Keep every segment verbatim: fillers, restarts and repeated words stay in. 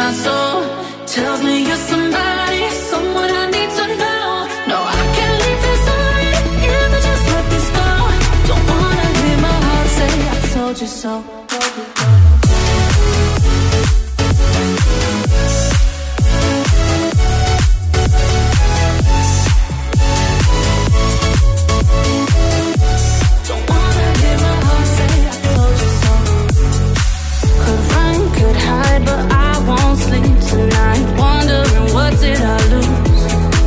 my soul tells me you're somebody, someone I need to know. No, I can't leave this already if I just let this go. Don't wanna hear my heart say I told you so. But I won't sleep tonight, wondering what did I lose.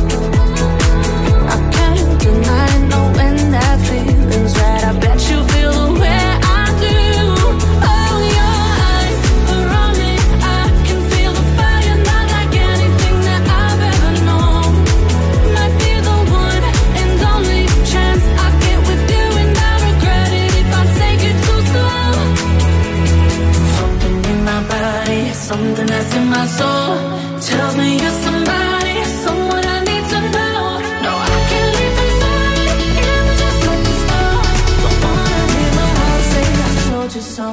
I can't deny knowing that feeling's right. I bet you feel the way I do. Oh, your eyes are on me, I can feel the fire, not like anything that I've ever known. Might be the one and only chance I get with you, and I regret it if I take it too slow. Something in my body, something that's in my soul tells me you're somebody, someone I need to know. No, I can't leave this already if I just let this go. Don't wanna hear my heart say I told you so.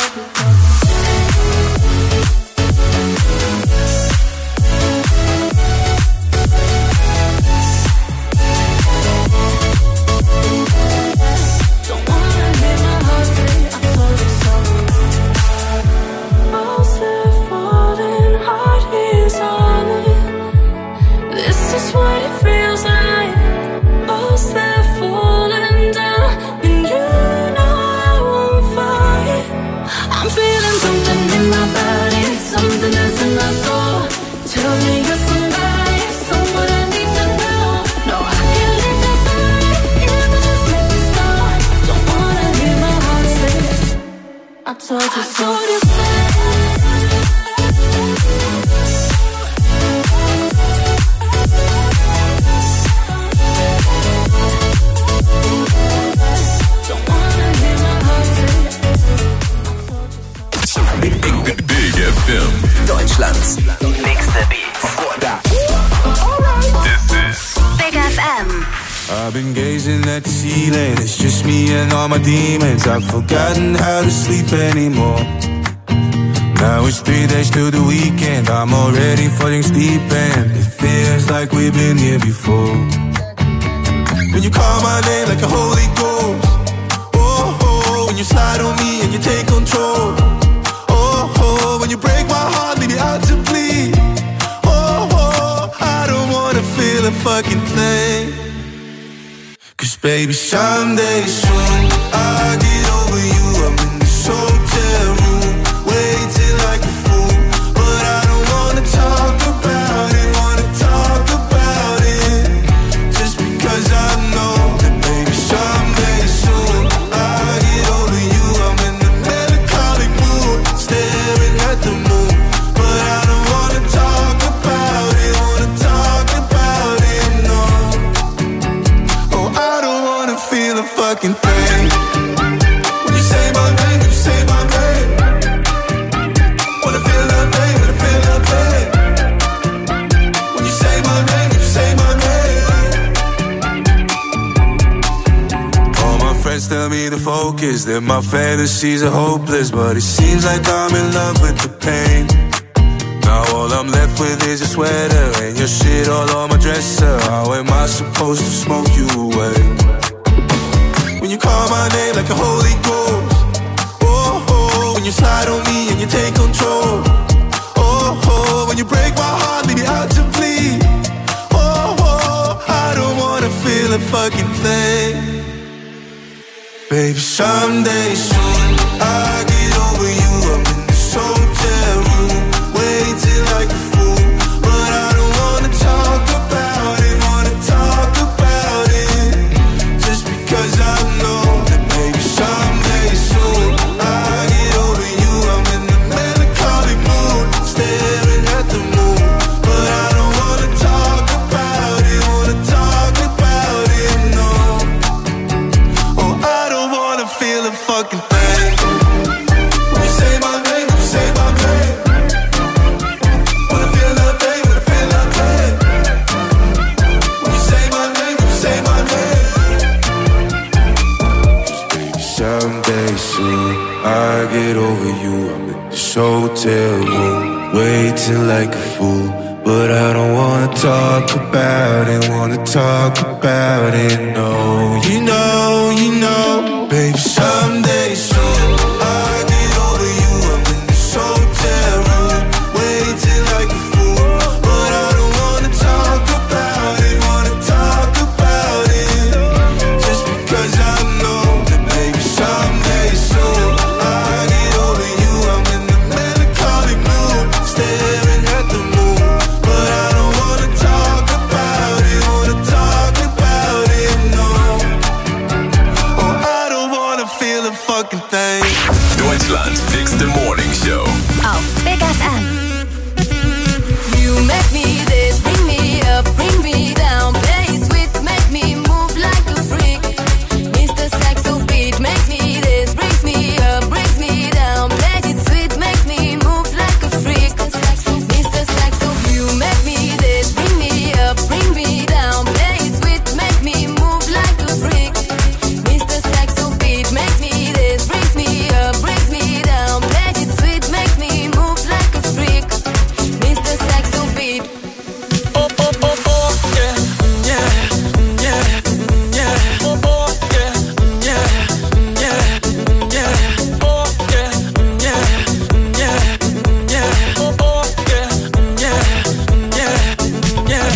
Don't wanna hear my heart say I told you so. This is what it feels like. Walls that falling down, and you know I won't fight. I'm feeling something in my body, something that's in my soul tells me you're somebody, someone I need to know. No, I can't leave this already if I just let this go. Don't wanna hear my heart say I told you so. Deutschlands nächste Beats. This is Big F M. I've been gazing at the ceiling, it's just me and all my demons. I've forgotten how to sleep anymore. Now it's three days to the weekend, I'm already falling asleep and it feels like we've been here before. When you call my name like a holy ghost, oh, oh, when you slide on me and you take control, oh, oh, when you break my heart, leave me out to bleed, oh, oh, I don't wanna feel a fucking thing. Cause baby, someday soon I'll get over you. I'm in this hotel room, waiting like a fool, but I don't wanna talk about it, wanna talk about it, just because I know that baby, someday soon I'll get over you. I'm in the melancholic mood, staring at the moon, but I don't wanna talk about it, wanna talk about it, no. Oh, I don't wanna feel a fucking thing. When you say my name, when you say my name, wanna feel that pain, wanna feel that pain. When you say my name, when you say my name. All my friends tell me to focus, that my fantasies are hopeless, but it seems like I'm in love with the pain. Now all I'm left with is a sweater and your shit all on my dresser. How am I supposed to smoke you away? When you call my name like a holy ghost, oh, oh, when you slide on me and you take control, oh, oh, when you break my heart, leave me out to bleed, oh, oh, I don't wanna feel a fucking thing. Baby, someday soon I'll get over you. I'm in this hotel room, waiting like a fool, but I don't wanna talk about it, wanna talk about it, just because I know that baby, someday soon I'll get over you. I'm in the melancholic mood, staring at the moon, but I don't wanna talk about it, wanna talk about it, no. Oh, I don't wanna feel a fucking thing. When you say my name, when you say my name, wanna feel that pain, wanna feel that pain. When you say my name, when you say my name. Just baby, someday soon I get over you. I'm in this hotel room, waiting like a fool, but I don't wanna talk about it, wanna talk about it, no. You know, you know, baby, someday soon I get over you. I'm in this hotel room, waiting like a fool, but I don't wanna talk about it, wanna talk about it, just because I know that baby someday soon I get over you. I'm in the melancholic mood, staring at the moon, but I don't wanna talk about it, wanna talk about it, no. Oh, I don't wanna feel a fucking thing. Deutschlands dickste Morning Show. Auf Big F M. You make me this, bring me up, bring me down, play sweet, make me move like a freak. Mister Saxo beat makes me this, brings me up, brings me down, play it sweet, makes me move like a freak. Mister Saxo, you make me this, bring me up, bring me down, play sweet, make me move like a freak. Mister Saxo beat makes me this, brings me up, brings me down, play it sweet, makes me move like a freak. Mister Saxo beat. Oh, oh, oh, oh, yeah, yeah, yeah, yeah. Oh, oh, yeah, yeah, yeah, yeah. Oh, yeah, yeah, yeah, yeah. Oh, oh, yeah, yeah, yeah, yeah.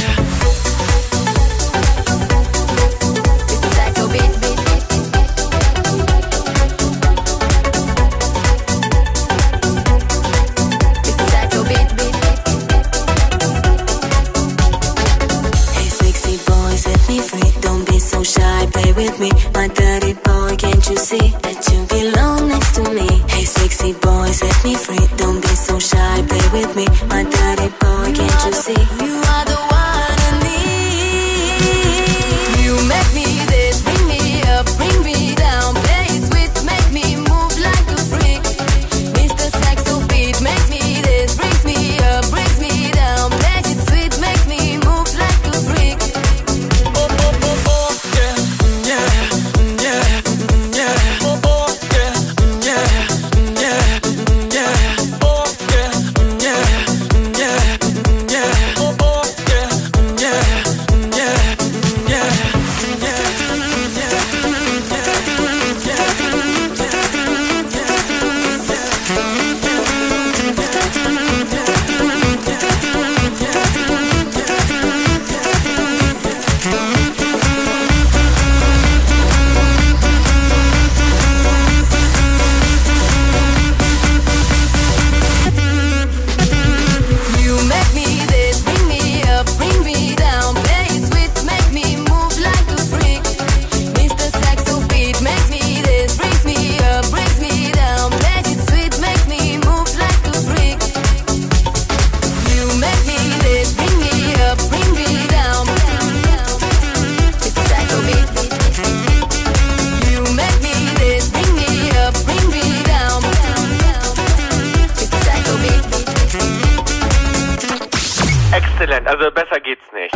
Mister Saxo beat, beat, beat. Mister Saxo beat, beat, beat. Hey sexy boy, set me free. Don't be so shy, play with me. My dirty boy, can't you see that you belong next to me? Hey sexy boy, set me free. Don't be so shy, play with me. My dirty boy, can't you see? You are the one I need. You make me this, bring me up, bring me down, play it sweet, make me move like a freak. Mister Saxo beat makes me this, brings me up, brings me down, play it sweet, makes me move like a freak. Oh, oh, oh, oh, yeah, yeah, yeah, yeah. Oh, oh, yeah, yeah, yeah, yeah. Oh, yeah, yeah, yeah, yeah. Oh, oh, yeah, yeah, yeah, yeah, You make me this, bring me up, bring me down, play it sweet, make me move like a freak. Mister Saxo beat makes me this, brings me up, brings me down, play it sweet, makes me move like a freak. You make me this, bring me up, bring me down. Mister Saxo beat. You make me this, bring me up, bring me down. Mister Saxo beat. Exzellent, also besser geht's nicht.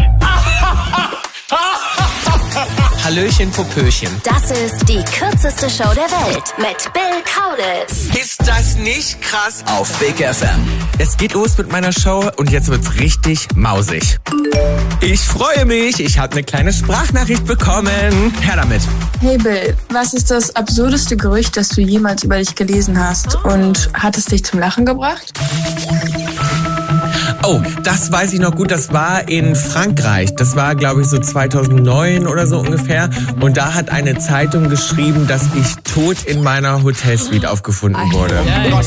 Hallöchen, Popöchen. Das ist die kürzeste Show der Welt mit Bill Kaulitz. Ist das nicht krass? Auf Big F M. Es geht los mit meiner Show und jetzt wird's richtig mausig. Ich freue mich, ich habe eine kleine Sprachnachricht bekommen. Her damit. Hey Bill, was ist das absurdeste Gerücht, das du jemals über dich gelesen hast? Und hat es dich zum Lachen gebracht? Oh, das weiß ich noch gut, das war in Frankreich. Das war, glaube ich, so zweitausendneun oder so ungefähr. Und da hat eine Zeitung geschrieben, dass ich tot in meiner Hotelsuite aufgefunden wurde.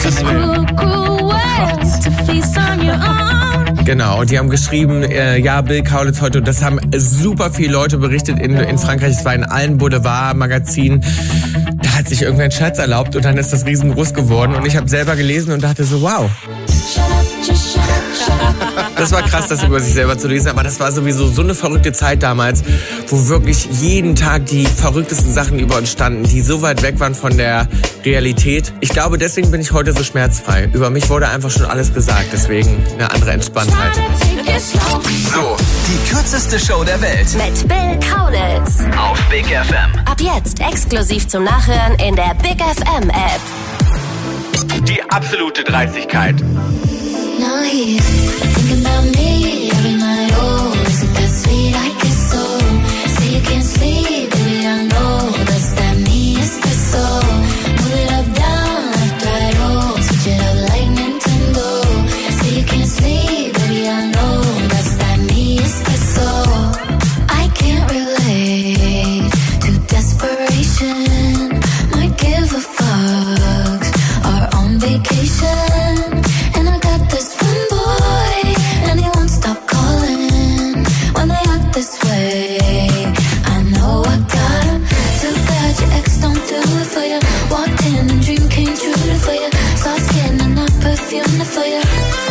Genau, und die haben geschrieben, äh, ja, Bill Kaulitz heute. Und das haben super viele Leute berichtet in, in Frankreich. Es war in allen Boulevard-Magazinen. Da hat sich irgendwer einen Scherz erlaubt und dann ist das riesengroß geworden. Und ich habe selber gelesen und dachte so, wow. Shut up, just shut up. Das war krass, das über sich selber zu lesen, aber das war sowieso so eine verrückte Zeit damals, wo wirklich jeden Tag die verrücktesten Sachen über uns standen, die so weit weg waren von der Realität. Ich glaube, deswegen bin ich heute so schmerzfrei. Über mich wurde einfach schon alles gesagt, deswegen eine andere Entspanntheit. So, die kürzeste Show der Welt. Mit Bill Kaulitz. Auf Big F M. Ab jetzt exklusiv zum Nachhören in der Big F M App. Die absolute Dreistigkeit. Now he's thinking about me every night. Oh, is it that sweet? I guess so. Say you can't sleep, baby, I know that's that me espresso. Move it up, down, left, right, oh, switch it up like Nintendo. Say you can't sleep, baby, I know that's that me espresso. I can't relate to desperation. Might give a fuck. Are on vacation. This one boy, and he won't stop calling when they act this way. I know I got him. Too bad your ex don't do it for you. Walked in and dream came true for you. Soft skin and not perfume for you.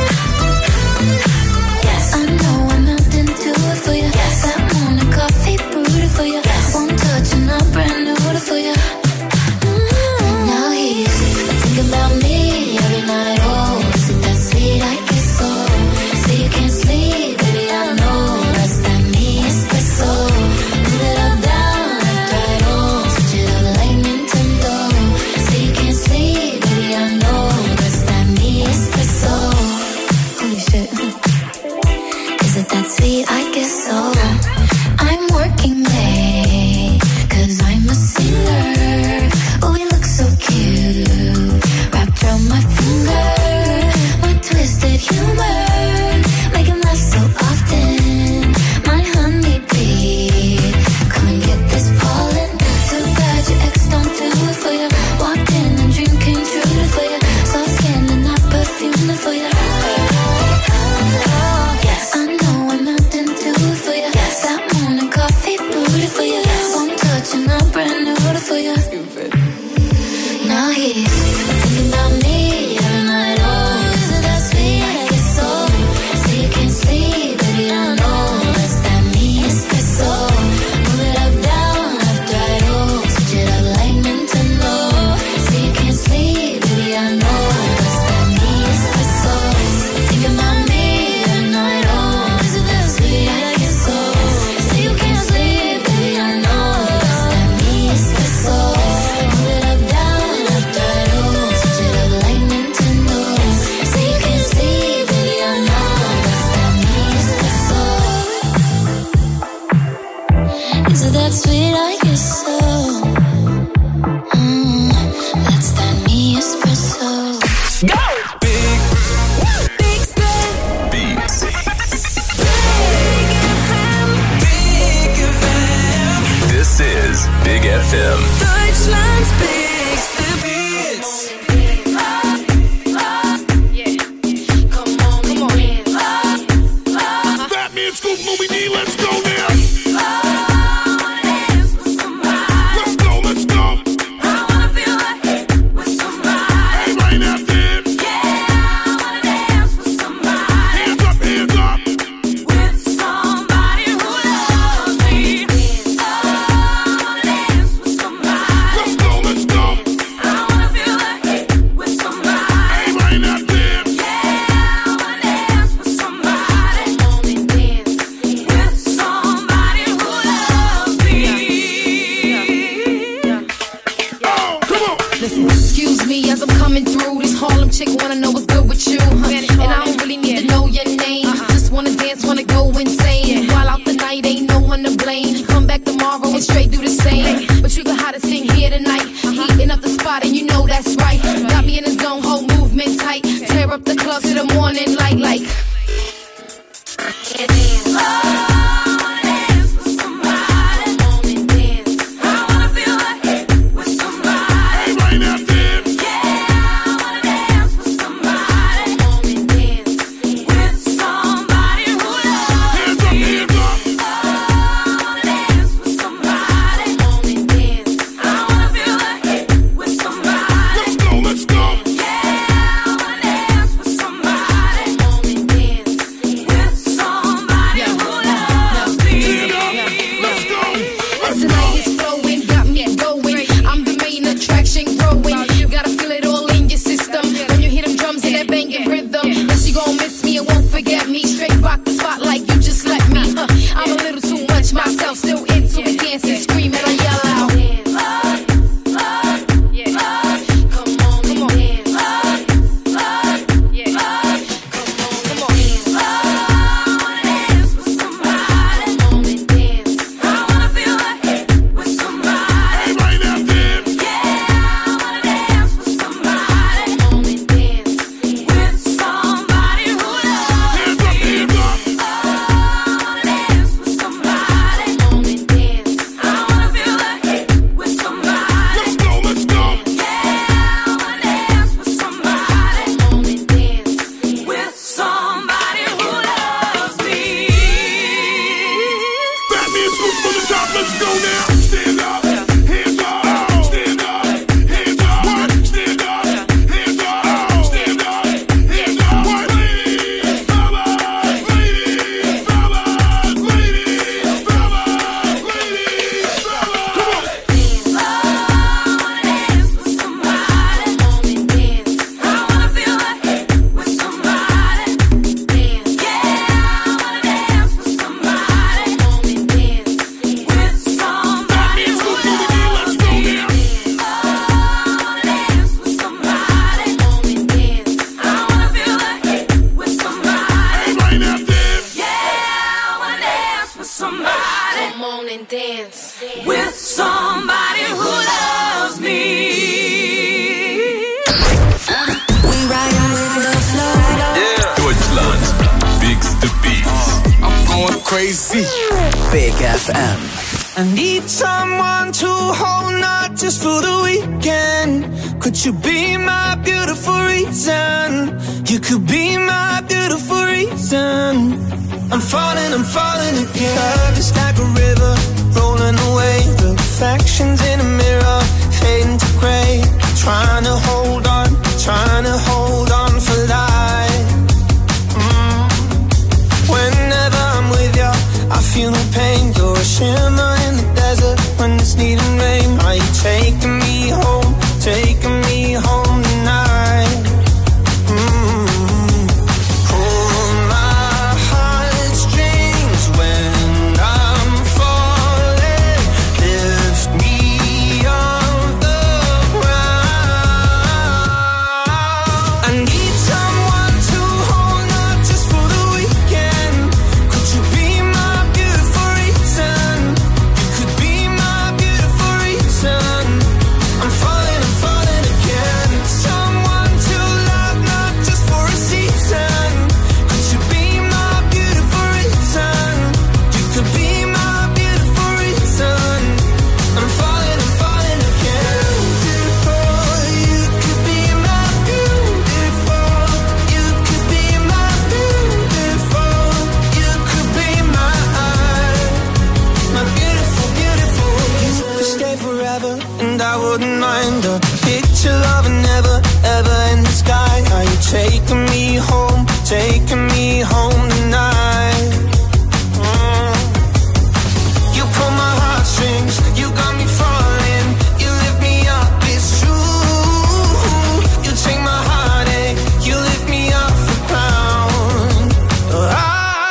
Yes, I know I'm out and do it for you. Yes, that morning coffee brewed for you. Yes, won't touch and I'm brand new for you. Mm-hmm. Now he's thinking about me every night. Oh, I guess so. Say you can't sleep, baby, I know that's that me espresso. Move it up, down, left, right, oh, switch it up like Nintendo. Say you can't sleep, baby, I know that's that me espresso. Holy shit. Is it that sweet? I guess so. I'm working late, cause I'm a singer. Oh, we look so cute, wrapped around my finger. Twisted humor, make him laugh so often. My honeybee, come and get this pollen. Too bad your ex don't do it for you. Walked in and dream came true for you. Soft skin and not perfume for you. Yes, I know I'm out and do it for you. Yes, that morning coffee brewed for you. Yes, one touch and I'm brand new for you. Stupid. Now he's thinking about me every night. Oh, sleep, baby, I know that's that me espresso. Move it up, down, left, right, oh, switch it up like Nintendo. Say you can't sleep, baby, I know that's that me espresso. Think about me every night, oh, is it that sweet? I guess so. Say you can't sleep, baby, I know that's that me espresso. Move it up, down, left, right, oh, switch it up like Nintendo. Say you can't sleep, baby, I know. Is it that sweet? I guess so. Mm, that's that me espresso. Go! Big, big step. Beats. Big F M. Big F M. This is Big F M. Deutschland's bigste Beats. Batman, Scoop, Movie D, let's go now. crazy. Big F M. I need someone to hold, not just for the weekend. Could you be my beautiful reason? You could be my beautiful reason. I'm falling, I'm falling again. Love is like a river, rolling away. Reflections in a mirror, fading to grey. Trying to hold on, trying to hold on for life. Mm. Whenever I'm with you, I feel no pain. You're a shimmer in the desert when it's needing rain. Are you taking me home, taking me home tonight? Mm. Pull my heartstrings when I'm falling. Lift me off the ground. I need someone to hold, not just for the weekend. Could you be my beautiful reason? You could be my beautiful reason. I'm falling, I'm falling again. Someone to love, not just for a season. Could you be my beautiful reason? You could be my beautiful reason. I'm falling, I'm falling again. Beautiful, you could be my beautiful. You could be my beautiful. You could be my my beautiful, beautiful. You could stay forever, and I wouldn't mind a picture loving never, ever in the sky. Are you taking me home, taking me home tonight? Mm. You pull my heartstrings, you got me falling. You lift me up, it's true. You take my heartache, you lift me off the ground. I,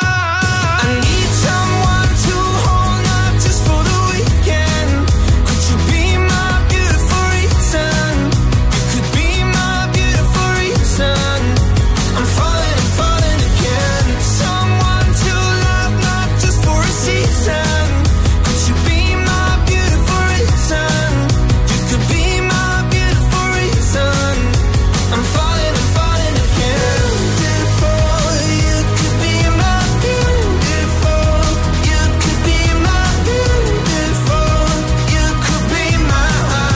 I need someone to hold, not just for the weekend. Could you be my beautiful reason? You could be my beautiful reason. I'm falling, I'm falling again. Someone to love, not just for a season. Could you be my beautiful reason? You could be my beautiful reason. I'm falling, I'm falling again. Beautiful, you could be my beautiful. You could be my beautiful. You could be my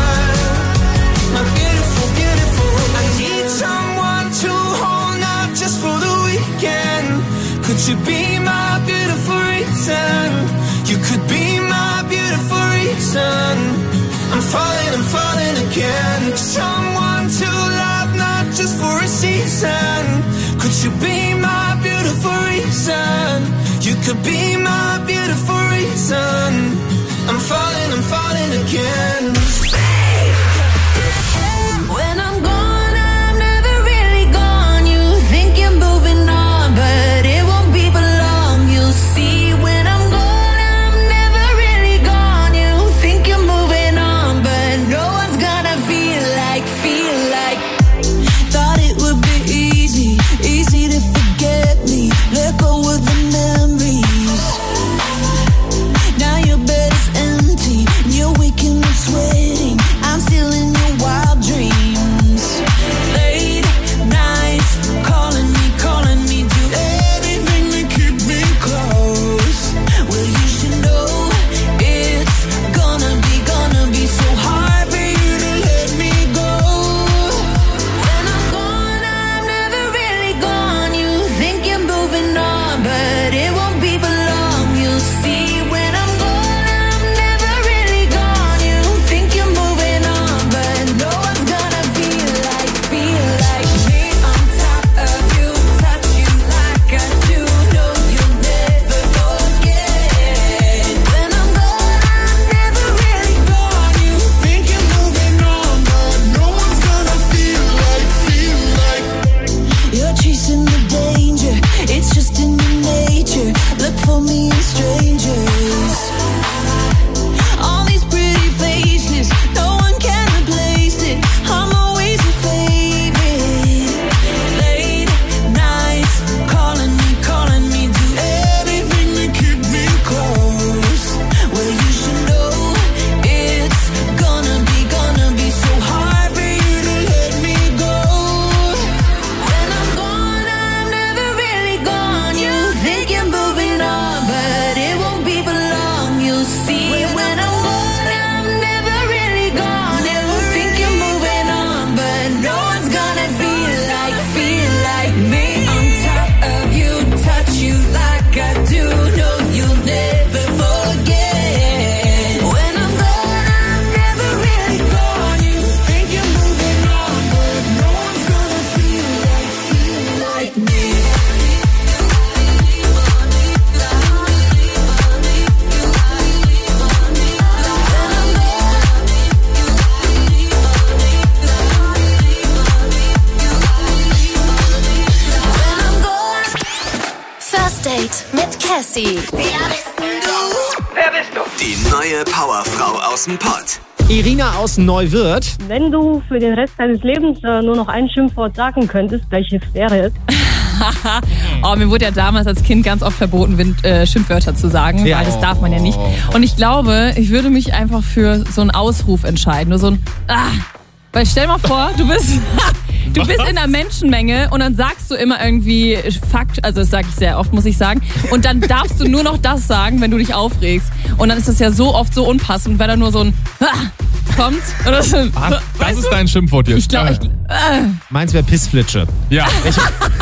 my beautiful, beautiful. I need someone to hold, not just for the weekend. Could you be my beautiful reason? You could be my beautiful reason. I'm falling, I'm falling again. Someone to love, not just for a season. Could you be my beautiful reason? You could be my beautiful reason. I'm falling, I'm falling again. When I'm gone, I'm never really gone. You think you're moving on, but it won't be for long. You'll see when I'm gone, I'm never really gone. You think you're moving on, but no one's gonna feel like, feel like. Thought it would be easy, easy to forget me. Let go of the memories. Now your bed is empty, and you're waking up sweating. Cassie. Wer bist du? Die neue Powerfrau aus dem Pott. Irina aus Neuwirth. Wenn du für den Rest deines Lebens äh, nur noch ein Schimpfwort sagen könntest, welches wäre es? Oh, mir wurde ja damals als Kind ganz oft verboten, Wind, äh, Schimpfwörter zu sagen, Ja. weil das darf man ja nicht. Und ich glaube, ich würde mich einfach für so einen Ausruf entscheiden. Nur so ein Ah! Weil stell mal vor, du bist, du bist in einer Menschenmenge und dann sagst du immer irgendwie Fakt, also das sage ich sehr oft, muss ich sagen. Und dann darfst du nur noch das sagen, wenn du dich aufregst. Und dann ist das ja so oft so unpassend, weil da nur so ein Ah! kommt. Oder so, Ah, das weißt ist du? dein Schimpfwort jetzt. Ich glaube, ich, äh, Meins wäre Pissflitsche. Ja. Ich,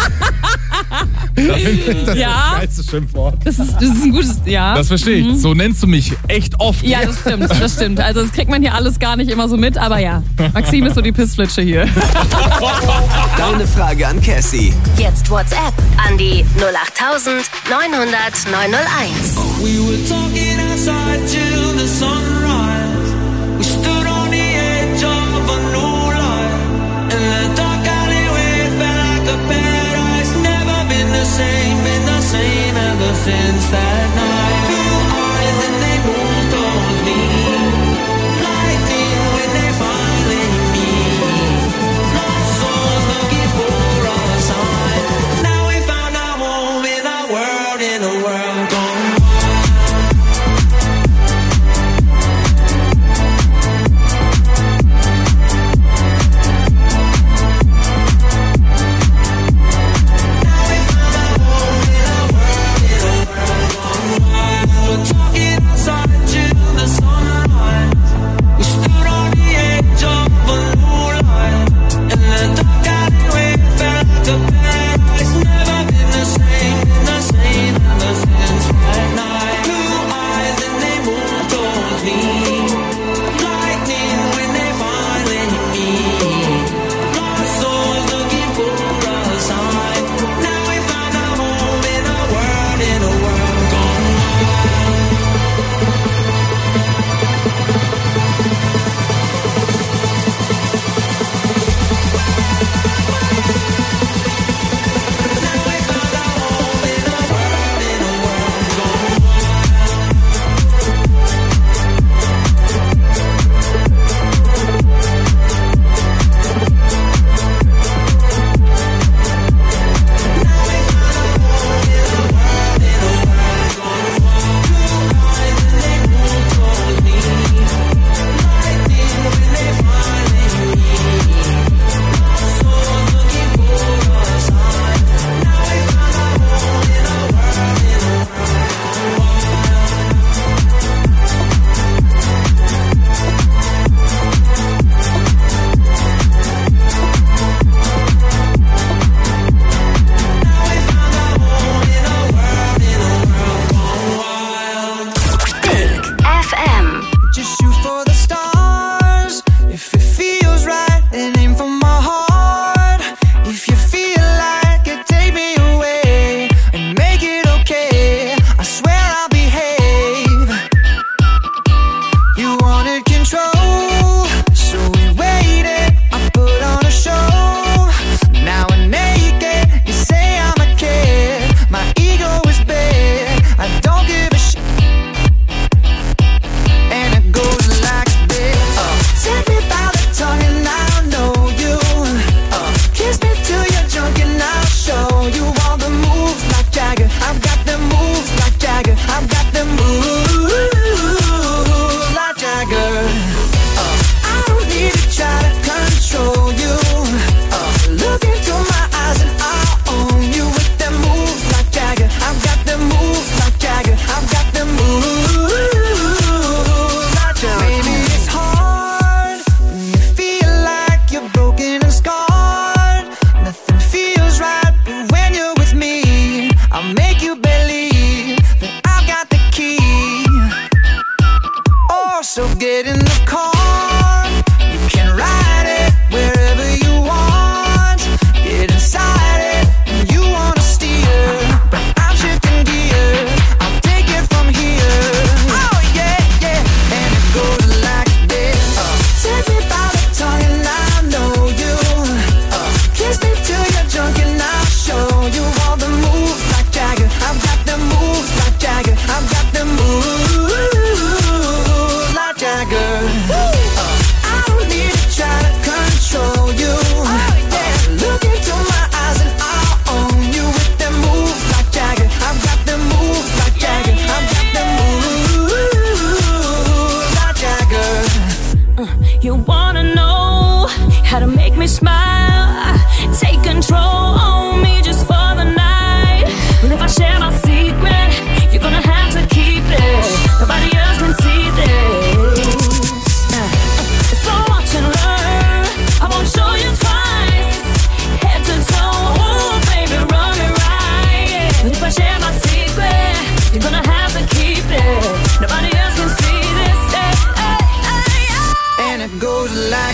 das ist das Ja. geilste Schimpfwort. das ist, das ist ein gutes, ja. Das verstehe ich. So nennst du mich echt oft. Ja, das stimmt, das stimmt. Also das kriegt man hier alles gar nicht immer so mit, aber ja. Maxim ist so die Pissflitsche hier. Deine Frage an Cassie. Jetzt WhatsApp an die null acht neun null null neun null eins. We were talking outside till the sunrise. We stood on the edge of a new life. In the dark alleyway felt like a paradise. Never been the same, been the same ever since that night. Blue eyes and they moved towards me. Lightning when they finally meet. Lost souls looking for a sign. Now we found our home in our world, in a world gone.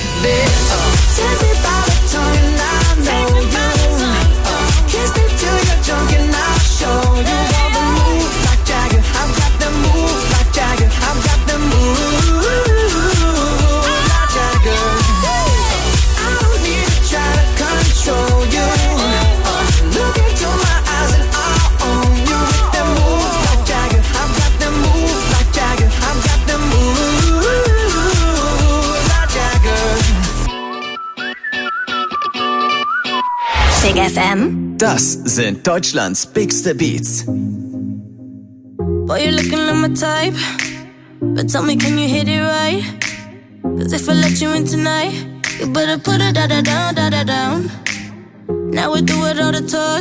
this. Tell me about a time and I know you. Kiss me till you're drunk and I'll show you all the moves like Jagger. I've got the moves like Jagger. I've got the moves like Jagger. I don't need to try to control you. Look into my eyes and I'll own you with the moves like Jagger. I've got the moves like Jagger. I've got the moves like Jagger. Big F M. Das sind Deutschlands bigste Beats. Boy, you're looking like my type, but tell me, can you hit it right? Cause if I let you in tonight, you better put it da da down, da da down. Now we do it all the talk,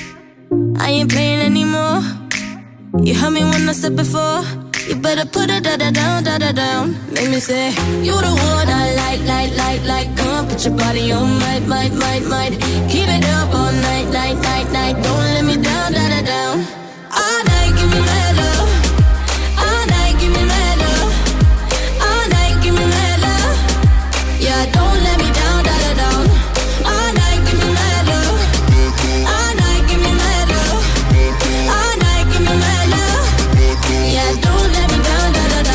I ain't playing anymore. You heard me when I said before, you better put it da da down, da da down. Make me say, you the one I like, like, like, like. Come on, put your body on, might, might, might, might. Keep it up all night, night, night, night. Don't let me down, da da down. All night, give me mad love. All night, give me mad love. All night, give me mad love. Yeah, don't let me down, da da down. All night, give me mad love. All night, give me mad love. All night, give me mad love. Yeah, don't let me down, da da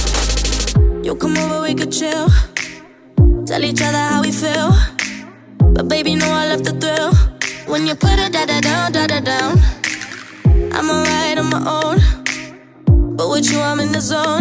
down. You come over, we could chill. Tell each other how we feel. But baby, know I love the thrill. When you put it da da down, da da down. I'm alright on my own, but with you I'm in the zone.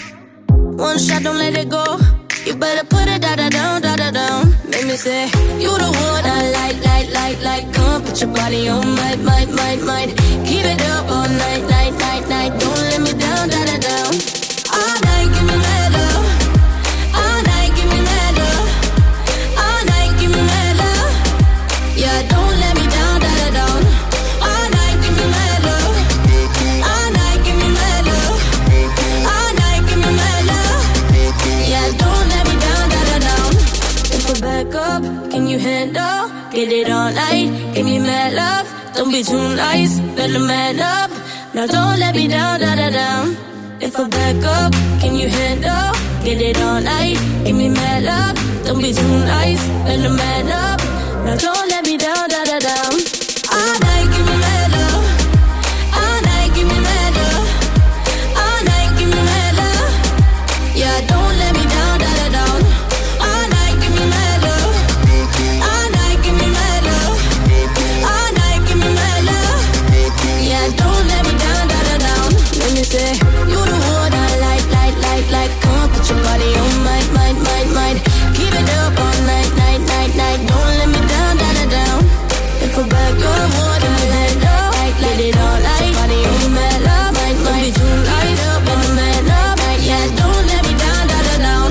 One shot, don't let it go. You better put it da da down, da da down. Make me say, you the one I like, like, like, like. Come on, put your body on, might, might, might, might. Keep it up all night, night, night, night. Don't let me down, da da down. All night, give me mad love. All night, give me mad love. All night, give me mad love. Yeah, don't let me down, da da down. All night, give me mad love. All night, give me mad love. All night, give me mad love. Yeah, don't let me down, da da down. If I back up, can you handle? Get it all night, give me mad love. Don't be too nice, better man up. Now don't let me down, da da down. If I back up, can you handle? Get it all night, give me mad love. Don't be too nice, better man up. Now don't let me down, da da down. All night, give me mad love. All night, give me mad love. All night, give me mad love. Yeah, don't let me down, da da down. All night, give me mad love. All night, give me mad love. All night, give me mad love. Yeah, don't let me down, da da down. Let me say, you the one I like, like, like, like. Come on, put your body on, might, might, might, might. Keep it up all night, night, night, night. Don't let me down, da da down. If I back up, what in the head up? Like, let it all night. Body on, mad love, might, might. Don't be too nice, up in the man up. Yeah, don't let me down, da da down.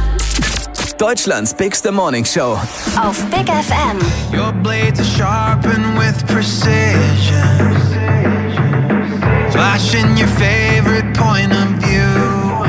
Deutschlands bigste Morning Show. Auf Big F M. Your blades are sharpened with precision, flashing your favorite point of view.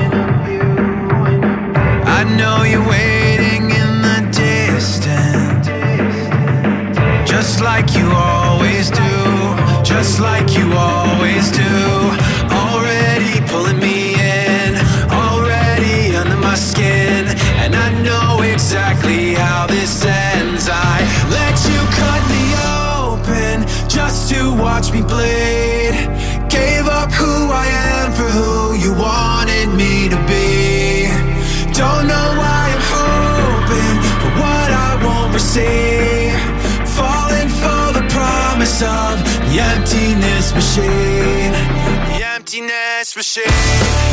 I know you're waiting in the distance, just like you always do, just like you always do. Already pulling me in, already under my skin, and I know exactly how this ends. I let you cut me open just to watch me bleed. Gave up who I am for who you wanted me to be. Don't know why I'm hoping for what I won't receive. Falling for the promise of the emptiness machine. The emptiness machine.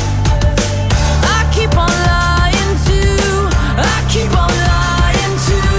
Keep on lying to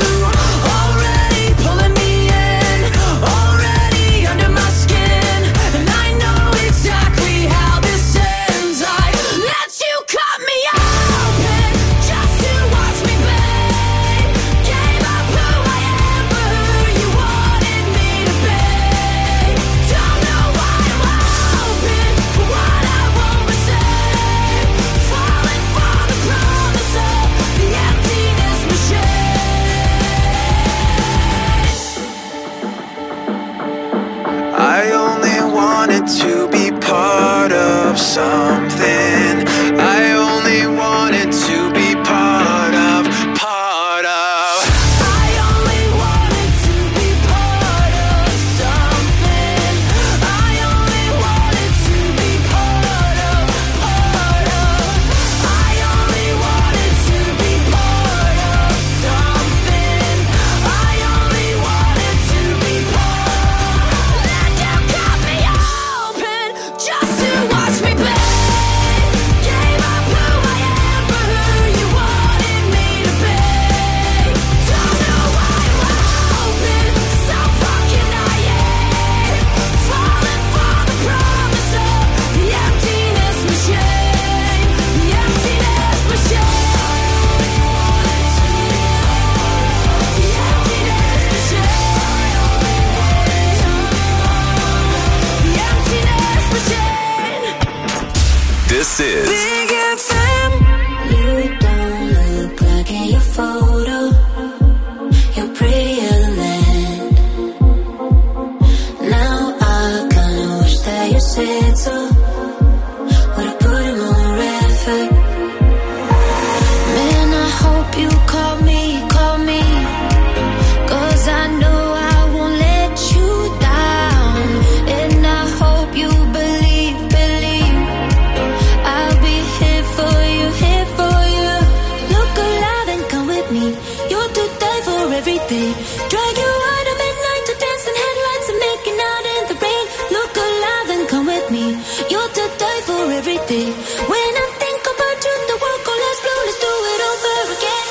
wanted to be part of something. I only wanted to be part of, part of. I only wanted to be part of something. I only wanted to be part of, part of. I only wanted to be part of something. I only wanted to be part. Let you cut me open just to watch me play. Gave up who I am for who you wanted me to be. Don't know why I'm open, so fucking naive. Falling for the promise of the emptiness machine, the emptiness machine, the emptiness machine, the emptiness machine. This is Big F M. You don't look like in your photo. You're prettier than that. Now I kinda wish that you said so. Would've put in more effort. Man, I hope you call me, call me. Cause I know I won't let you down. And I hope you believe, believe I'll be here for you, here for you. Look alive and come with me. You're to die for everything. Drag you out at midnight to dance in headlights and making out in the rain. Look alive and come with me. You're to die for everything. When I think about you, the world goes less blue. Let's do it over again.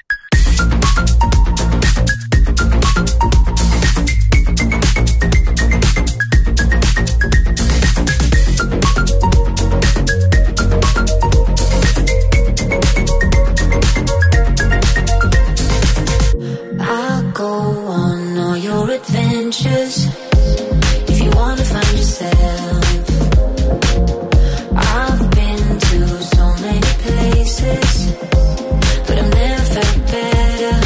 I'll go on all your adventures if you wanna find yourself. I've been to so many places, but I've never felt better.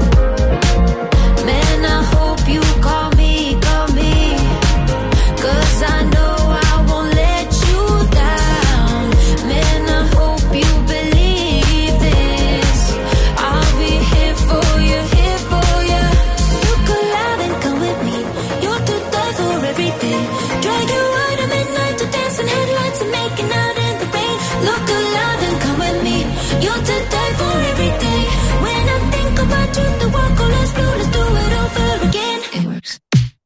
Man, I hope you call me, call me. Cause I know I won't let you down. Man, I hope you believe this. I'll be here for you, here for you. Look alive and come with me. You're to die for everything. Drag you out at midnight to dance in headlights and making out in the rain. Look alive and come with me. You're to die for everything. When I think about you, the world goes less blue. Let's do it over again. It works.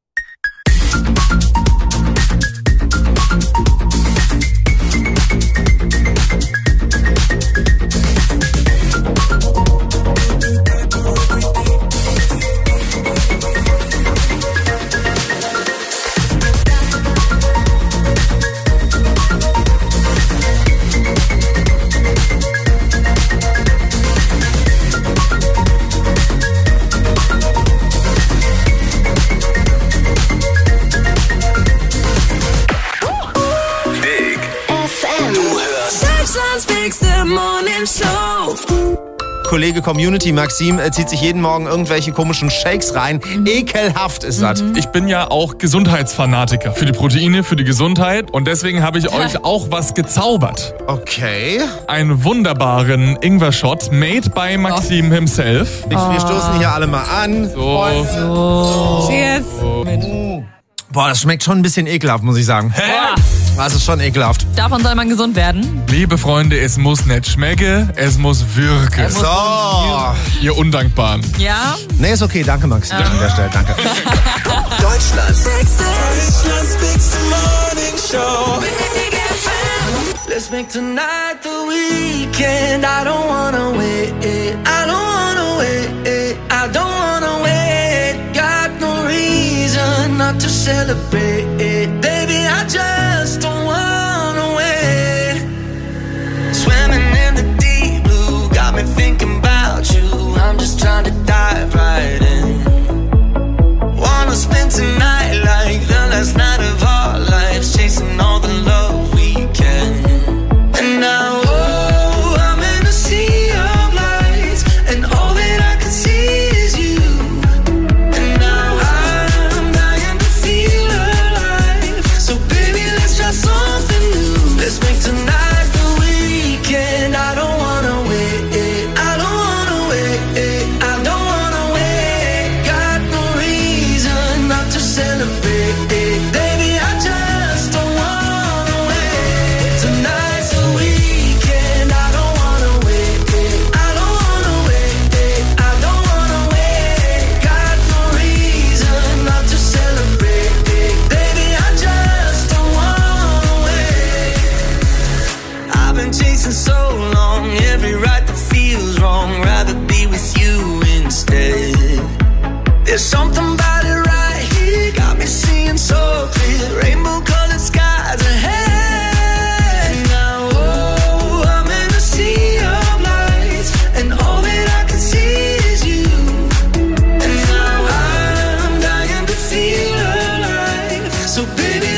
Big F M. Deutschland speaks the morning show. Kollege Community Maxim äh, zieht sich jeden Morgen irgendwelche komischen Shakes rein. Ekelhaft ist das. Ich bin ja auch Gesundheitsfanatiker. Für die Proteine, für die Gesundheit. Und deswegen habe ich euch auch was gezaubert. Okay. Einen wunderbaren Ingwer-Shot made by Maxim himself. Wir, wir stoßen hier alle mal an. So. So. Cheers. Boah, das schmeckt schon ein bisschen ekelhaft, muss ich sagen. Hä? Das ist schon ekelhaft. Davon soll man gesund werden. Liebe Freunde, es muss nicht schmecken, es muss wirken. Es muss So. Ihr Undankbaren. Ja? Nee, ist okay. Danke, Maxim. Ja. An der Stelle. Danke. Deutschland. Deutschland speaks the morning show. Let's make tonight the weekend. I don't wanna wait. I don't wanna wait. I don't wanna wait. Got no reason not to celebrate. Baby, I just don't wanna wait. Swimming in the deep blue got me thinking about you. I'm just trying to dive right in. Wanna spend tonight like the last night of our lives, chasing all the love we can. And now, oh, I'm in a sea of lights, and all that I can see is you. And now I'm dying to feel alive.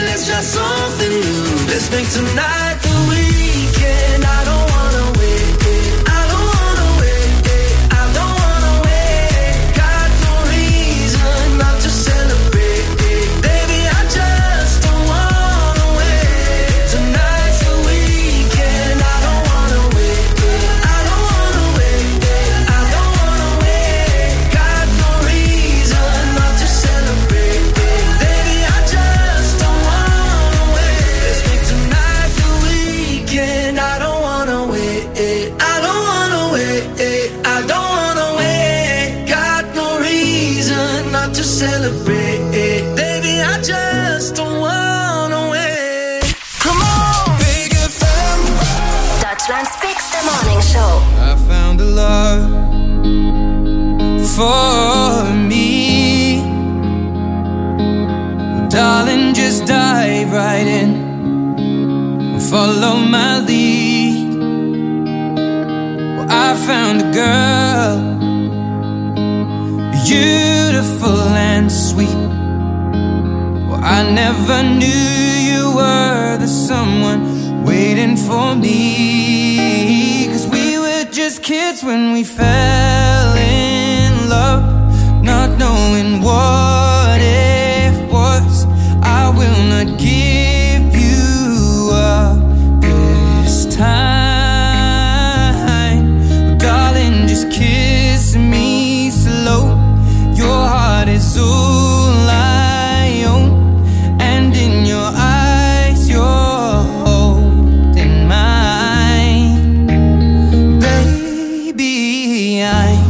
let's try something new. Let's make tonight the weekend. I don't wanna wait. I don't wanna wait. I don't wanna wait. Got no reason not to celebrate. Baby, I just don't wanna wait. Tonight's the weekend. I don't wanna wait. I don't wanna wait. I don't wanna wait. Got no reason not to celebrate. Baby, I just don't wanna wait. Let's make tonight the weekend. I don't wanna wait. I don't wanna wait. I don't wanna wait. Got no reason not to celebrate. Baby, I just don't wanna wait. Come on, Big F M. Deutschlands Big Morning Show. I found a love for me. Darling, just dive right in. Follow my lead. Well, I found a girl, beautiful and sweet. Well, I never knew you were the someone waiting for me. 'Cause we were just kids when we fell in love, not knowing what it was. I will not give you up this time. Darling, just kiss me slow. Your heart is all I own, and in your eyes you're holding mine. Baby, I'm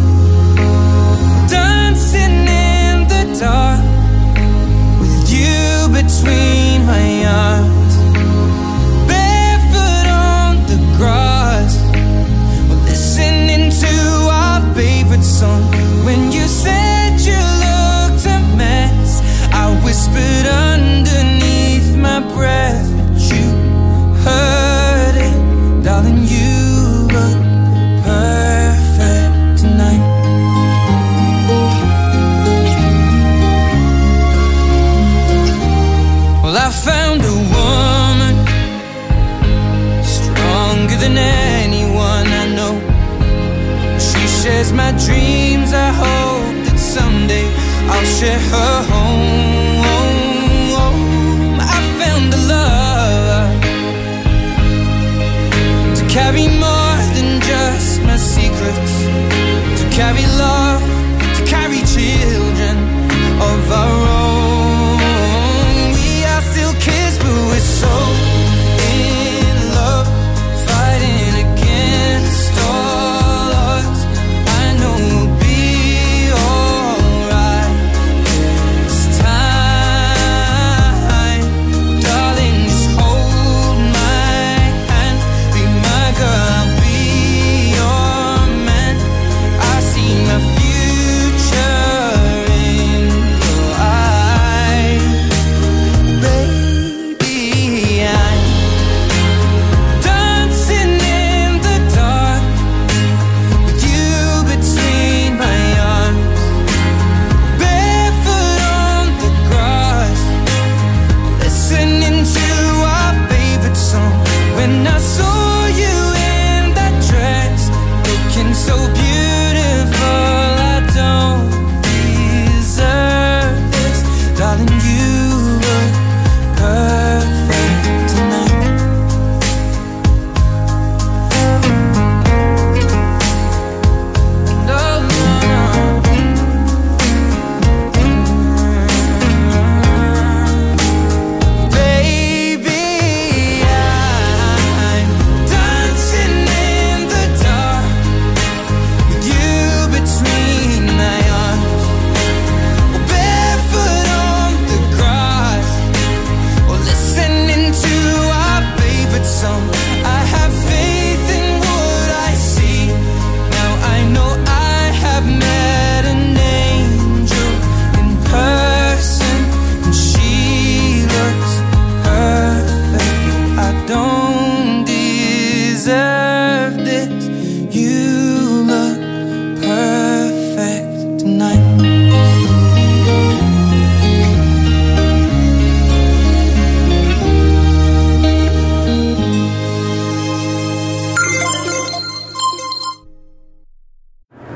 dancing in the dark with you between my arms, barefoot on the grass. We're listening to our favorite song. When you said you looked a mess, I whispered underneath my breath, but you heard it. Darling, you look perfect tonight. Well, I found a woman stronger than anyone I know. She shares my dreams. I hope that someday I'll share her home. I found a love to carry more than just my secrets, to carry love, to carry children of our own. We are still kids, but we're so in love, fighting against all odds. I know we'll be alright this time.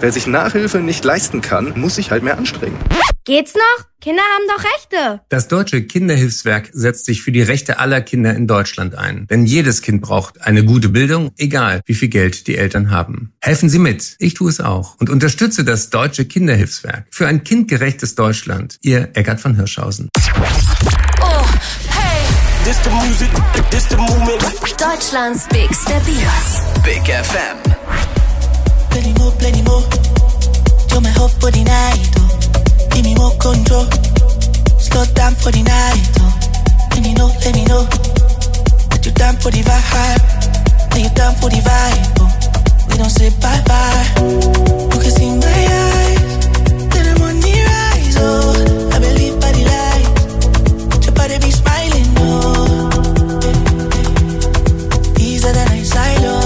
Wer sich Nachhilfe nicht leisten kann, muss sich halt mehr anstrengen. Geht's noch? Kinder haben doch Rechte. Das Deutsche Kinderhilfswerk setzt sich für die Rechte aller Kinder in Deutschland ein. Denn jedes Kind braucht eine gute Bildung, egal wie viel Geld die Eltern haben. Helfen Sie mit. Ich tue es auch. Und unterstütze das Deutsche Kinderhilfswerk für ein kindgerechtes Deutschland. Ihr Eckart von Hirschhausen. Oh, hey. This the music, this the movement. Deutschlands bigste Beats. Big F M. Plenty more, plenty more. You're my hope for the night, oh. Give me more control. Slow down for the night, oh. Let me know, let me know that you're down for the vibe. That you're down for the vibe, oh. We don't say bye-bye. You can see my eyes, that I'm on the rise, oh. I believe by the light, your body be smiling, oh. Easier than I silo.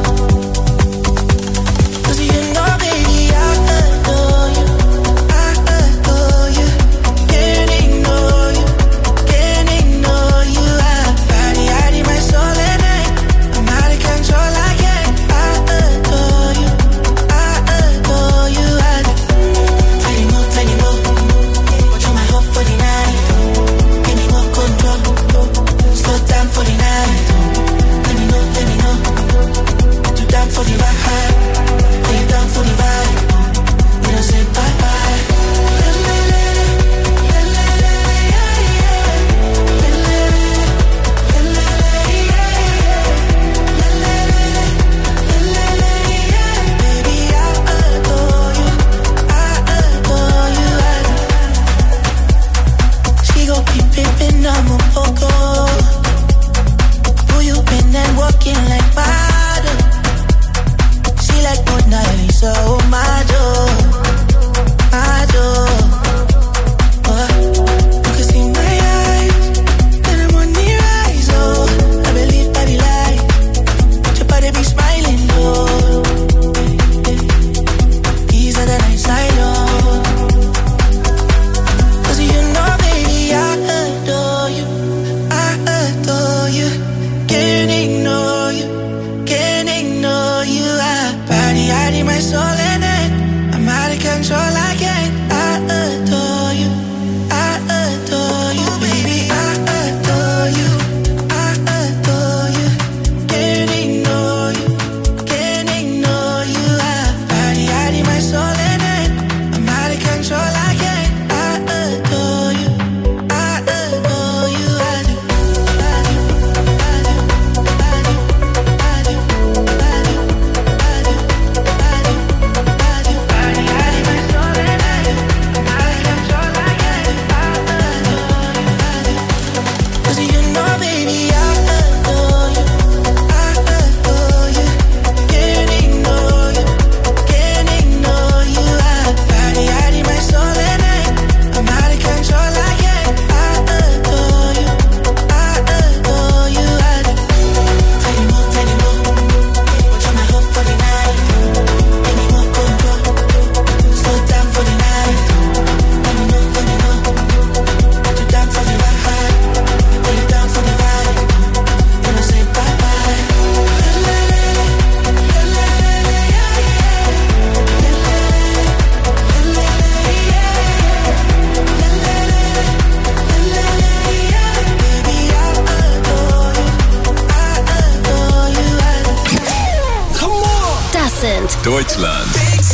Deutschland.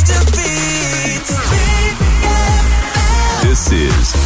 This is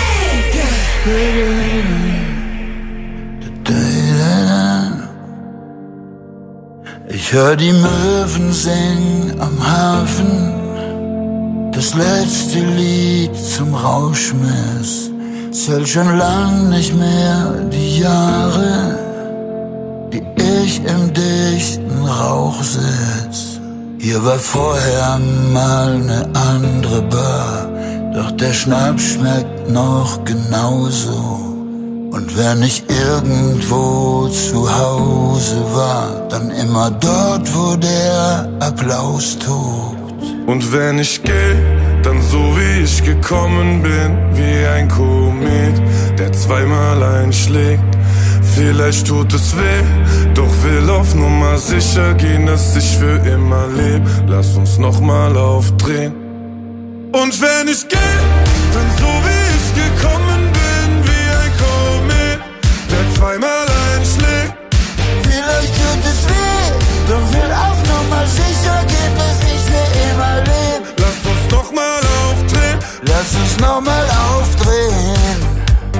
Ich hör die Möwen singen am Hafen, das letzte Lied zum Rauschmiss. Zählt schon lang nicht mehr die Jahre, die ich im dichten Rauch sitz. Hier war vorher mal ne andere Bar, doch der Schnaps schmeckt noch genauso. Und wenn ich irgendwo zu Hause war, dann immer dort, wo der Applaus tobt. Und wenn ich geh, dann so wie ich gekommen bin, wie ein Komet, der zweimal einschlägt. Vielleicht tut es weh, doch will auf Nummer sicher gehen, dass ich für immer leb. Lass uns nochmal aufdrehen. Und wenn ich geh, dann so wie ich gekommen bin, wie ein Komet, der zweimal einschlägt. Vielleicht tut es weh, doch will auf Nummer sicher gehen, dass ich für immer leb. Lass uns nochmal aufdrehen. Lass uns nochmal aufdrehen.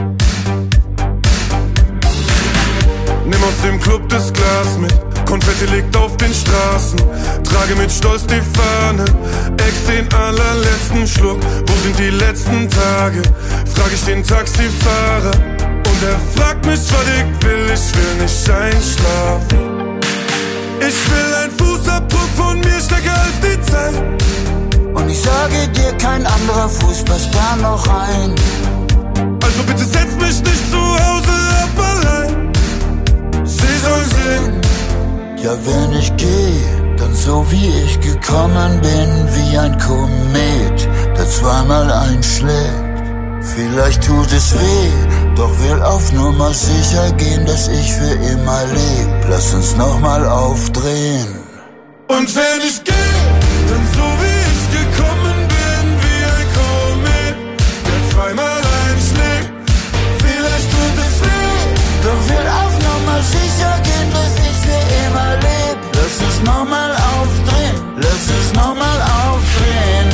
Nimm aus dem Club das Glas mit, Konfetti liegt auf den Straßen. Trage mit Stolz die Fahne, ex den allerletzten Schluck. Wo sind die letzten Tage? Frag ich den Taxifahrer. Und er fragt mich, was ich will, ich will nicht einschlafen. Ich will ein Fußabdruck von mir stärker als die Zeit. Und ich sage dir, kein anderer Fuß passt da noch rein. Also bitte setz mich nicht zu Hause ab allein. Sie soll sehen. Ja, wenn ich geh, dann so wie ich gekommen bin, wie ein Komet, der zweimal einschlägt. Vielleicht tut es weh, doch will auf Nummer sicher gehen, dass ich für immer leb. Lass uns nochmal aufdrehen. Und wenn ich geh, dann so wie ich gekommen bin, wie ein Komet, der zweimal einschlägt. Vielleicht tut es weh, doch will auf Nummer sicher gehen, dass ich für immer leb. Lass uns nochmal aufdrehen, lass uns nochmal aufdrehen.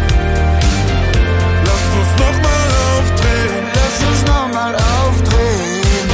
Lass uns nochmal aufdrehen. Lass uns nochmal aufdrehen.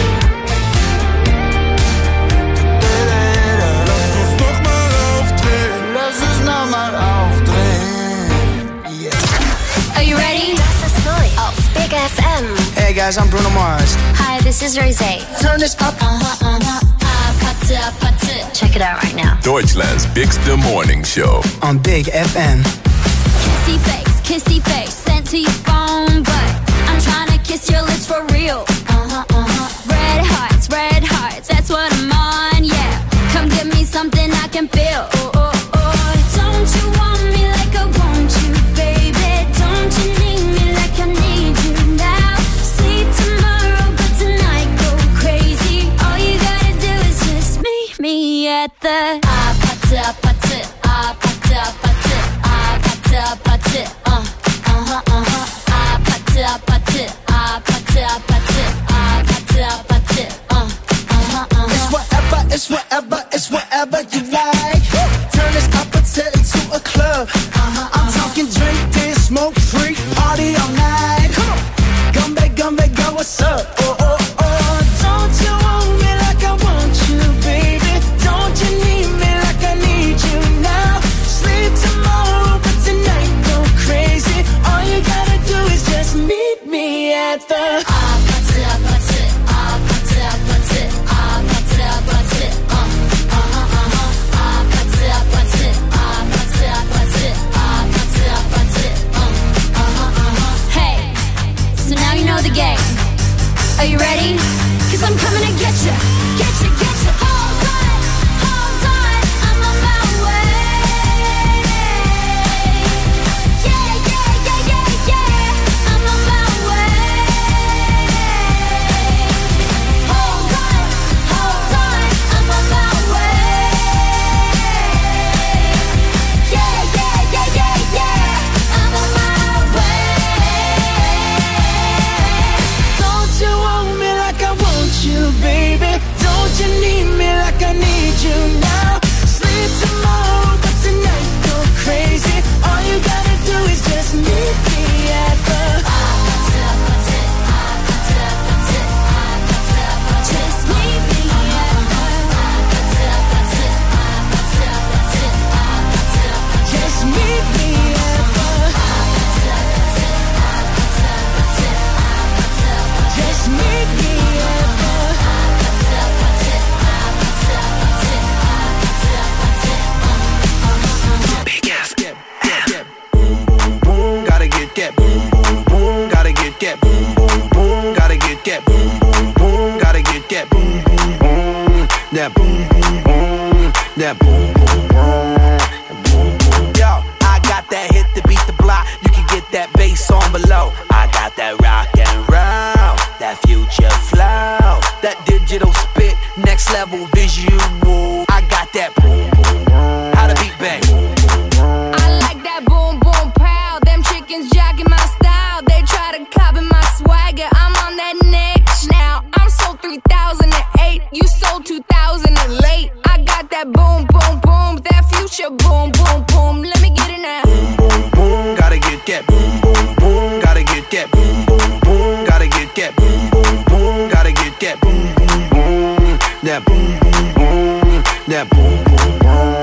Lass uns nochmal aufdrehen. Lass uns nochmal aufdrehen. Yeah. Are you ready? Das ist neu auf Big F M. Hey guys, I'm Bruno Mars. Hi, this is Rosé. Turn this up. Uh-huh, uh-huh. Check it out right now. Deutschland's Bigste Morning Show. On Big F M. Kissy face, kissy face, sent to your phone, but I'm trying to kiss your lips for real. Uh-huh, uh-huh. Red hearts, red hearts, that's what I'm on, yeah. Come give me something I can feel. Oh, oh, oh. Don't you want me like I want you, baby? Don't you need me like I need you now? Sleep tomorrow, but tonight go crazy. All you gotta do is just meet me at the ah, pata, pata, ah, pata, pata, ah, pata, pata, uh, uh-huh, uh-huh, ah, pata, pata, ah, pata, pata, ah, pata, pata, uh, uh-huh, uh-huh. It's whatever, it's whatever, it's whatever you like. Turn this up into a club. Uh-huh, I'm talking drink, dance, smoke, freak, party all night. Come on, come back, come back, girl, what's up? Oh, oh, oh, don't you want me like I want you, baby? Don't you need me like I need you now? Sleep tomorrow, but tonight go crazy. All you gotta do is just meet me at the ah, pata, pata, ah, pata, pata, ah, pata, pata, uh, uh-huh, uh-huh, ah, pata, pata, ah, pata, pata, ah, pata, pata, uh, uh-huh, uh-huh. Hey, so now you know the game. Are you ready? 'Cause I'm coming to get you, get you, get you. Hold on, hold on, I'm on my way. Yeah, yeah, yeah, yeah, yeah, I'm on my way. Hold on, hold on, I'm on my way. Yeah, yeah, yeah, yeah, yeah, I'm on my way. Don't you want me like I want you, baby? Don't you need me like I need you now? Sleep tomorrow, but tonight go crazy. All you gotta do is just meet me at the Just meet me at Just meet me at the Just meet me at Big F. Boom, boom, boom. Gotta get that boom, boom, boom. Gotta get that boom, boom, boom. Gotta get that boom, boom, boom. Gotta get that boom, boom, boom. That boom, boom, boom. That boom, boom, boom. Yo, I got that hit to beat the block. You can get that bass on below. I got that rock and roll, that future flow, that digital digital spit, next level visual. I got that boom, boom, boom. How the beat bang? I like that boom, boom, pow. Them chickens jacking my style. They try to copy my swagger. I'm on that next now. I'm sold three thousand eight. You sold two thousand late. I got that boom, boom, boom. That future boom, boom, boom. Let me get it now. Boom, boom, boom. Gotta get that boom, boom, boom. Gotta get that boom, boom, boom. Gotta get that boom, boom, boom. Gotta get that boom, boom, boom. That boom, boom, boom. That boom, boom,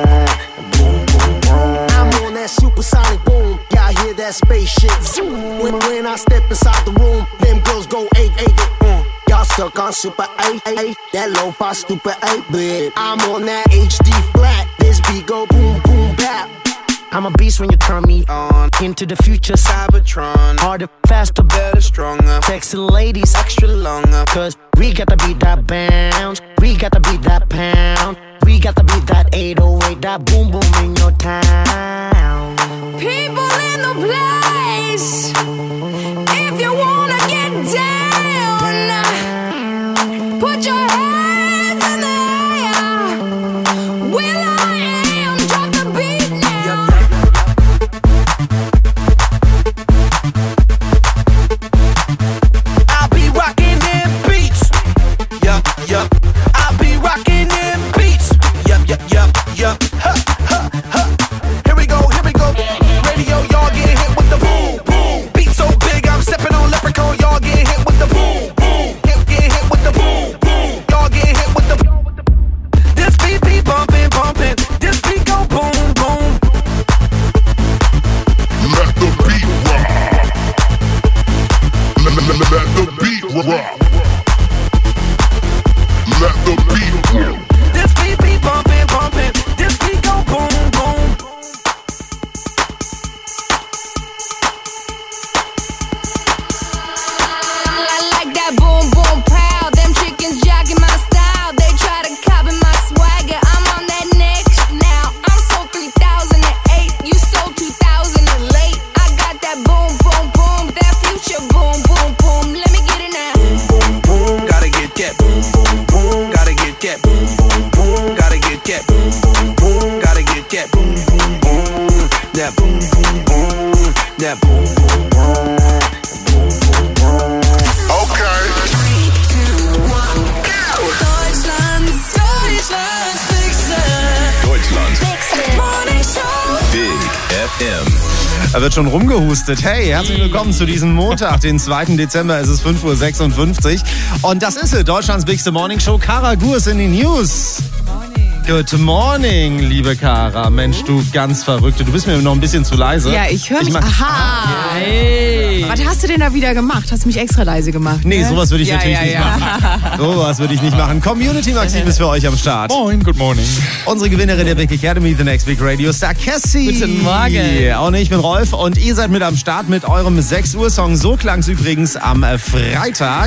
boom. I'm on that supersonic boom. Y'all hear that spaceship zoom. When, when I step inside the room, them girls go eight eight. Mm. Y'all stuck on super eight eight. That lo-fi stupid eight bit. I'm on that H D flat. This beat go boom boom bap. I'm a beast when you turn me on. Into the future, Cybertron. Harder, faster, better, stronger. Sexy ladies, extra longer. Cause we got to beat that bounce. We got to beat that pound. We got to beat that eight oh eight. That boom boom in your town. People in the place. If you wanna get down, put your hands in the air. Will I am, drop the beat now. I'll be rocking them beats. Yup, yup. I'll be rocking them beats. Yup, yup, yup, yup. Ha, ha, ha. Here we go, here we go. Radio, y'all get hit with the boom, boom. Beat so big, I'm stepping on leprechaun. Y'all get hit with the boom, boom. Hit, get hit with the boom, boom. Y'all get hit with the. This beat be bumping, bumping. This beat go boom, boom. Let the beat rock. Let, let, let, let the beat rock. Let the beat rock. This beat be bumping, bumping. This beat go boom, boom. I like that boom, boom, pow. Them chickens jacking my style. They try to copy my swagger. I'm on that next now. I'm sold three thousand eight. You sold two thousand late. I got that boom, boom, boom. That future boom, boom, boom. Let me get it now. Boom, boom, boom. Gotta get that boom, boom, boom. Gotta get that boom, boom, boom. Gotta get that boom, boom, boom. Gotta get that boom, boom, boom. That boom, boom, boom. That boom, boom, boom. Okay. Deutschland's, Deutschland's Big Deutschland. Morning Show. Big F M. Da wird schon rumgehustet. Hey, herzlich willkommen zu diesem Montag, den zweiten Dezember. Es ist fünf Uhr sechsundfünfzig. Und das ist sie, Deutschlands Bigste Morning Show. Kara Gur ist in den News. Good morning, liebe Kara. Mensch, du ganz Verrückte. Du bist mir noch ein bisschen zu leise. Ja, ich höre mich. Ich mach- Aha. Hey. Was hast du denn da wieder gemacht? Hast du mich extra leise gemacht? Nee, ne? sowas würde ich ja, natürlich ja, nicht ja. machen. Sowas würde ich nicht machen. Community Maxim ist für euch am Start. Moin, good morning. Unsere Gewinnerin der Big Academy, The Next Big Radio Star, Cassie. Guten Morgen. Und ich bin Rolf und ihr seid mit am Start mit eurem sechs Uhr Song. So klang's übrigens am äh, Freitag.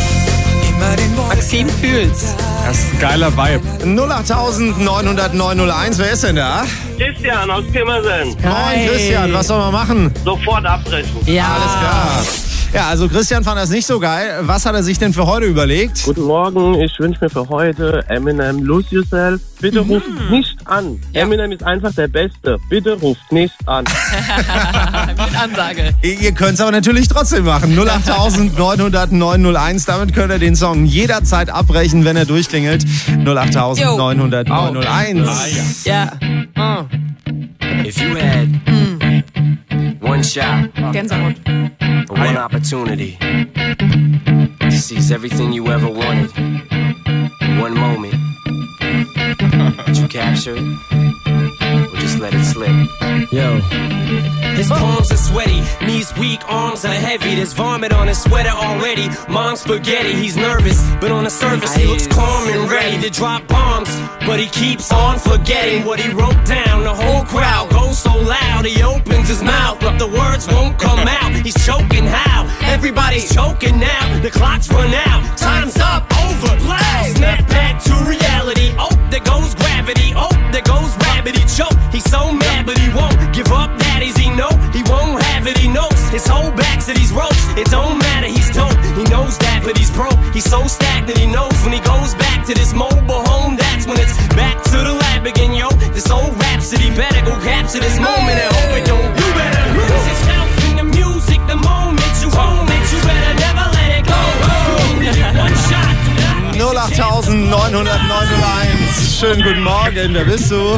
Maxim fühlt's. Das ist ein geiler Vibe. null acht neun null null neun null eins, wer ist denn da? Christian aus Pirmasens. Moin Christian, was soll man machen? Sofort abbrechen. Ja. Alles klar. Ja, also Christian fand das nicht so geil. Was hat er sich denn für heute überlegt? Guten Morgen, ich wünsche mir für heute Eminem Lose Yourself. Bitte ruft nicht an. Ja. Eminem ist einfach der Beste. Bitte ruft nicht an. Mit Ansage. Ihr könnt es aber natürlich trotzdem machen. null acht neun null neun neun eins. Damit könnt ihr den Song jederzeit abbrechen, wenn er durchklingelt. null acht neun null neun null eins. Ja. Oh. If you had one shot, Gänsehaut. or one opportunity to seize everything you ever wanted in one moment, would you capture it or just let it slip? Yo. His palms are sweaty, knees weak, arms are heavy. There's vomit on his sweater already. Mom's spaghetti, he's nervous, but on the surface he looks calm and ready to drop bombs. But he keeps on forgetting what he wrote down. The whole crowd goes so loud, he opens his mouth, but the words won't come out. He's choking how? Everybody's choking now. The clock's run out, time's up, over, play. Snap back to reality. Oh, there goes gravity. Oh, there goes rabbit. He choke. He's so mad, but he won't give up. Daddies, he know he won't have it. He knows his whole back to these ropes. It don't matter. He's dope. He knows that, but he's broke. He's so stagnant. He knows when he goes back. to this mobile home, that's when it's back to the lab again, yo. This old rhapsody better go capture this moment and hope it don't. You better lose yourself in the music the moment you own it. You better never let it go. You only get one shot. null acht neun neun null eins. Schönen guten Morgen, wer bist du?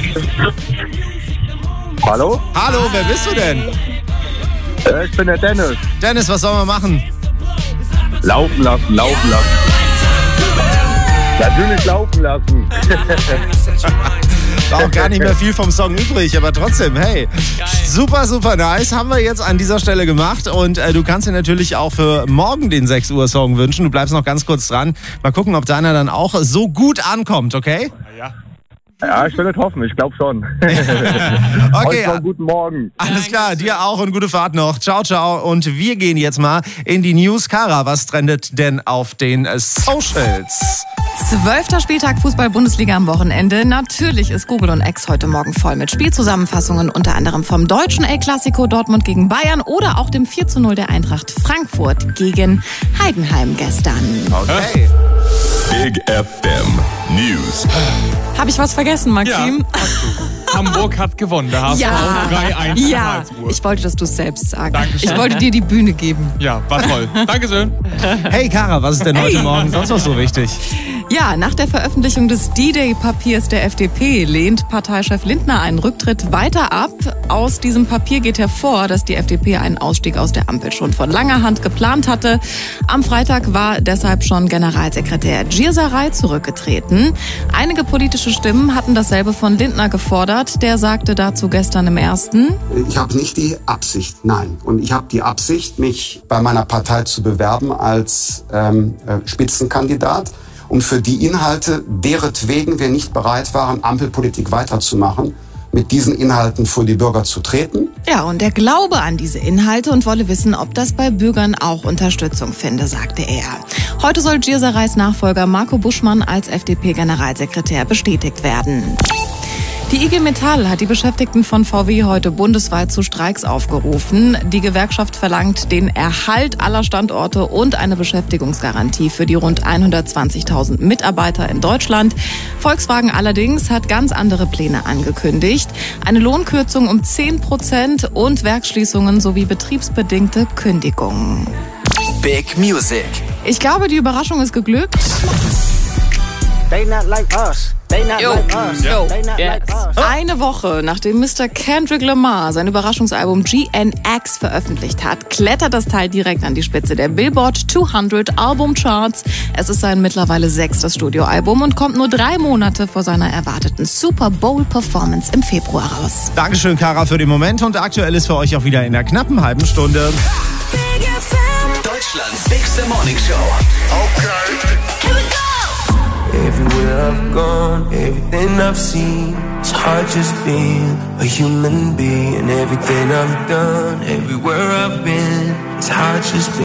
Hallo? Hallo, wer bist du denn? Äh, ich bin der Dennis. Dennis, was sollen wir machen? Laufen lassen, laufen lassen. Natürlich laufen lassen. War auch gar nicht mehr viel vom Song übrig, aber trotzdem, hey, super, super nice, haben wir jetzt an dieser Stelle gemacht und äh, du kannst dir natürlich auch für morgen den sechs Uhr Song wünschen. Du bleibst noch ganz kurz dran. Mal gucken, ob deiner dann auch so gut ankommt, okay? Ja. Ja, ich will nicht hoffen, ich glaube schon. Okay, Heute guten Morgen. Alles klar, dir auch und gute Fahrt noch. Ciao, ciao. Und wir gehen jetzt mal in die News. Kara, was trendet denn auf den Socials? Zwölfter Spieltag Fußball-Bundesliga am Wochenende. Natürlich ist Google und X heute Morgen voll mit Spielzusammenfassungen, unter anderem vom deutschen El Clasico Dortmund gegen Bayern oder auch dem vier zu null der Eintracht Frankfurt gegen Heidenheim gestern. Okay. Big F M News. Habe ich was vergessen, Maxim? Ja, hast du. Hamburg hat gewonnen. Da hast Ja, du auch drei eins ja. Ich wollte, dass du es selbst sagst. Dankeschön. Ich wollte dir die Bühne geben. Ja, war toll. Dankeschön. Hey Kara, was ist denn heute Hey. Morgen sonst noch so wichtig? Ja, nach der Veröffentlichung des D-Day-Papiers der F D P lehnt Parteichef Lindner einen Rücktritt weiter ab. Aus diesem Papier geht hervor, dass die F D P einen Ausstieg aus der Ampel schon von langer Hand geplant hatte. Am Freitag war deshalb schon Generalsekretär Gierserei zurückgetreten. Einige politische Stimmen hatten dasselbe von Lindner gefordert. Der sagte dazu gestern im Ersten: Ich habe nicht die Absicht, nein. Und ich habe die Absicht, mich bei meiner Partei zu bewerben als ähm, Spitzenkandidat. Und für die Inhalte, deretwegen wir nicht bereit waren, Ampelpolitik weiterzumachen, mit diesen Inhalten vor die Bürger zu treten. Ja, und er glaube an diese Inhalte und wolle wissen, ob das bei Bürgern auch Unterstützung finde, sagte er. Heute soll Giersereis Nachfolger Marco Buschmann als F D P-Generalsekretär bestätigt werden. Die I G Metall hat die Beschäftigten von V W heute bundesweit zu Streiks aufgerufen. Die Gewerkschaft verlangt den Erhalt aller Standorte und eine Beschäftigungsgarantie für die rund hundertzwanzigtausend Mitarbeiter in Deutschland. Volkswagen allerdings hat ganz andere Pläne angekündigt. Eine Lohnkürzung um zehn Prozent und Werksschließungen sowie betriebsbedingte Kündigungen. Big Music. Ich glaube, die Überraschung ist geglückt. They not like us. They not Yo. like us. Yo. They not Yes. like us. Eine Woche nachdem Mister Kendrick Lamar sein Überraschungsalbum G N X veröffentlicht hat, klettert das Teil direkt an die Spitze der Billboard zweihundert Album Charts. Es ist sein mittlerweile sechstes Studioalbum und kommt nur drei Monate vor seiner erwarteten Super Bowl Performance im Februar raus. Dankeschön, Kara, für den Moment. Und aktuell ist für euch auch wieder in der knappen halben Stunde. Deutschlands bigste Morning Show. Okay. Here we go. Everywhere I've gone, everything I've seen, it's hard just being a human being. Everything I've done, everywhere I've been, it's hard just being